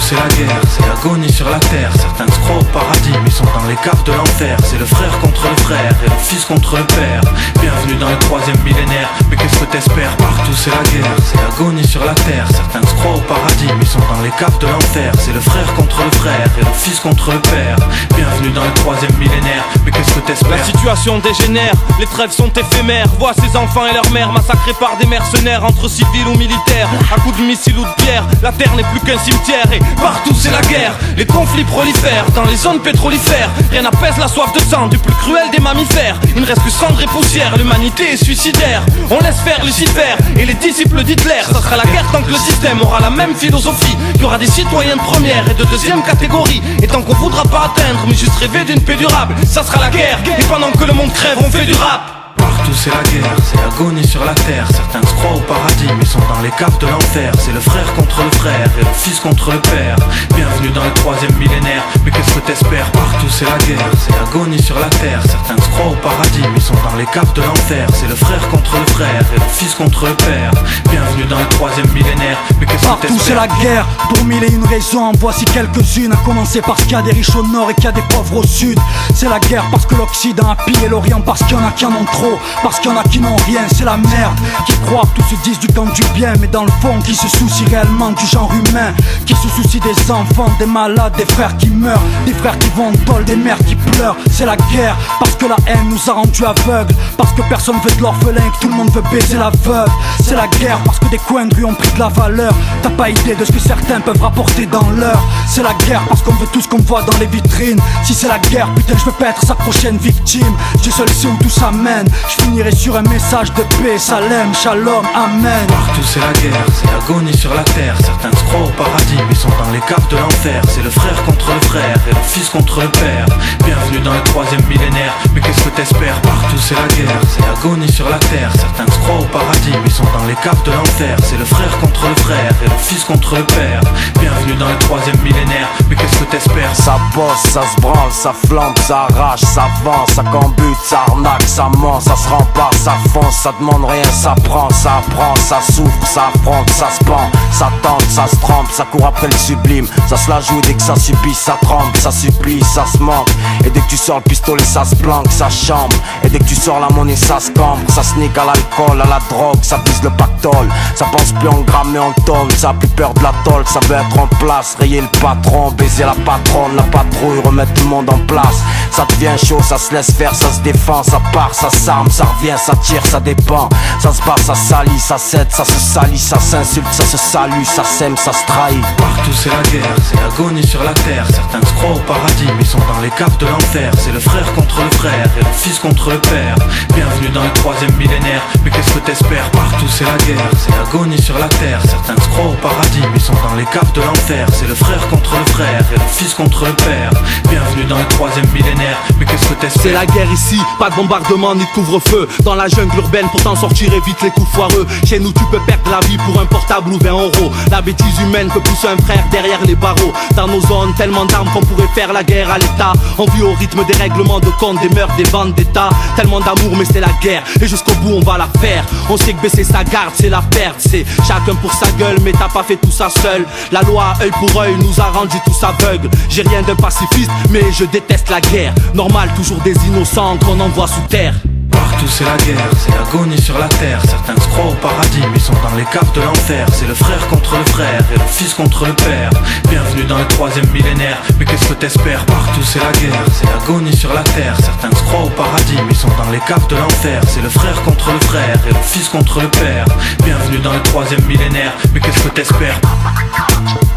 c'est la guerre, c'est l'agonie sur la terre. Certains se croient au paradis mais sont dans les caves de l'enfer. C'est le frère contre le frère et le fils contre le père. Bienvenue dans le troisième millénaire. Mais qu'est-ce que t'espères? Partout c'est la guerre, c'est l'agonie sur la terre. Certains se croient au paradis mais sont dans les caves de l'enfer. C'est le frère contre le frère et le fils contre le père. Bienvenue dans le troisième millénaire. Mais qu'est-ce que t'espères? La situation dégénère, les trêves sont éphémères. Vois ces enfants et leurs mères massacrés par des mercenaires, entre civils ou militaires, à coups de missiles ou de pierre. La terre n'est plus qu'un cimetière et partout c'est la guerre. Les conflits prolifèrent dans les zones pétrolifères. Rien n'apaise la soif de sang du plus cruel des mammifères. Il ne reste que cendre et poussière, l'humanité est suicidaire. On laisse faire Lucifer et les disciples d'Hitler. Ça sera la guerre tant que le système aura la même philosophie. Il y aura des citoyens de première et de deuxième catégorie. Et tant qu'on voudra pas atteindre mais juste rêver d'une paix durable, ça sera la guerre. Et pendant que le monde crève on fait du rap. Partout c'est la guerre, c'est l'agonie sur la terre. Certains se croient au paradis mais sont dans les caves de l'enfer. C'est le frère contre le frère et le fils contre le père. Bienvenue dans le troisième millénaire. Mais qu'est-ce que t'espères? Partout c'est la guerre, c'est l'agonie sur la terre. Certains se croient au paradis mais sont dans les caves de l'enfer. C'est le frère contre le frère et le fils contre le père. Bienvenue dans le troisième millénaire. Mais qu'est-ce que t'espères? Partout c'est la guerre, pour mille et une raisons. Voici quelques-unes, à commencer parce qu'il y a des riches au nord et qu'il y a des pauvres au sud. C'est la guerre parce que l'Occident a pillé l'Orient. Parce qu'il y en a qui en ont trop, parce qu'il y en a qui n'ont rien. C'est la merde, qui croient que tous se disent du camp du bien. Mais dans le fond, qui se soucie réellement du genre humain? Qui se soucie des enfants, des malades, des frères qui meurent, des frères qui vont en tôle, des mères qui pleurent. C'est la guerre, parce que la haine nous a rendus aveugles. Parce que personne veut de l'orphelin, que tout le monde veut baiser la veuve. C'est la guerre, parce que des coins de rue ont pris de la valeur. T'as pas idée de ce que certains peuvent rapporter dans l'heure. C'est la guerre, parce qu'on veut tout ce qu'on voit dans les vitrines. Si c'est la guerre, putain je veux pas être sa prochaine victime. Dieu seul sait où tout ça mène. Je finirai sur un message de paix, salam, shalom, amen. Partout c'est la guerre, c'est l'agonie sur la terre. Certains se croient au paradis mais sont dans les caves de l'enfer. C'est le frère contre le frère et le fils contre le père. Bienvenue dans le troisième millénaire. Mais qu'est-ce que t'espères? Partout c'est la guerre, c'est l'agonie sur la terre. Certains se croient au paradis mais sont dans les caves de l'enfer. C'est le frère contre le frère et le fils contre le père. Bienvenue dans le troisième millénaire. Mais qu'est-ce que t'espères? Ça bosse, ça se branle, ça flambe, ça arrache, ça vend, ça cambute, ça arnaque, ça ment, ça se rempart, ça fonce, ça demande rien, ça prend, ça apprend, ça souffre, ça affronte, ça se pend, ça tente, ça se trempe, ça court après le sublime, ça se la joue dès que ça subit, ça tremble, ça supplie, ça se manque. Et dès que tu sors le pistolet, ça se planque, ça chambre. Et dès que tu sors la monnaie, ça se cambre, ça sneak à l'alcool, à la drogue, ça bise le pactole, ça pense plus en grammes mais en tonnes, ça a plus peur de la tôle, ça veut être en place, rayer le patron, baiser la patronne, la patrouille, remettre tout le monde en place. Ça devient chaud, ça se laisse faire, ça se défend, ça part, ça s'arme, ça revient, ça tire, ça dépend. Ça se bat, ça salit, ça cède, ça se salit, ça s'insulte, ça se salue, ça s'aime, ça se trahit. Partout c'est la guerre, c'est l'agonie sur la terre. Certains se croient au paradis mais sont dans les caves de l'enfer. C'est le frère contre le frère et le fils contre le père. Bienvenue dans le troisième millénaire. Mais qu'est-ce que t'espères? Partout c'est la guerre, c'est l'agonie sur la terre. Certains se croient au paradis mais sont dans les caves de l'enfer. C'est le frère contre le frère et le fils contre le père. Bienvenue dans le troisième millénaire. Mais qu'est-ce que t'espères? C'est la guerre ici, pas de bombardement ni de couvre-feu. Dans la jungle urbaine, pour t'en sortir évite les coups foireux. Chez nous tu peux perdre la vie pour un portable ou 20 euros. La bêtise humaine que pousse un frère derrière les barreaux. Dans nos zones, tellement d'armes qu'on pourrait faire la guerre à l'état. On vit au rythme des règlements de compte, des meurtres, des ventes d'état. Tellement d'amour mais c'est la guerre, et jusqu'au bout on va la faire. On sait que baisser sa garde c'est la perte. C'est chacun pour sa gueule mais t'as pas fait tout ça seul. La loi œil pour œil nous a rendu tous aveugles. J'ai rien de pacifiste mais je déteste la guerre. Normal, toujours des innocents qu'on envoie sous terre. Partout c'est la guerre, c'est l'agonie sur la terre. Certains se croient au paradis mais sont dans les caves de l'enfer. C'est le frère contre le frère et le fils contre le père. Bienvenue dans le troisième millénaire. Mais qu'est-ce que t'espères? Partout c'est la guerre, c'est l'agonie sur la terre. Certains se croient au paradis mais sont dans les caves de l'enfer. C'est le frère contre le frère et le fils contre le père. Bienvenue dans le troisième millénaire. Mais qu'est-ce que t'espères?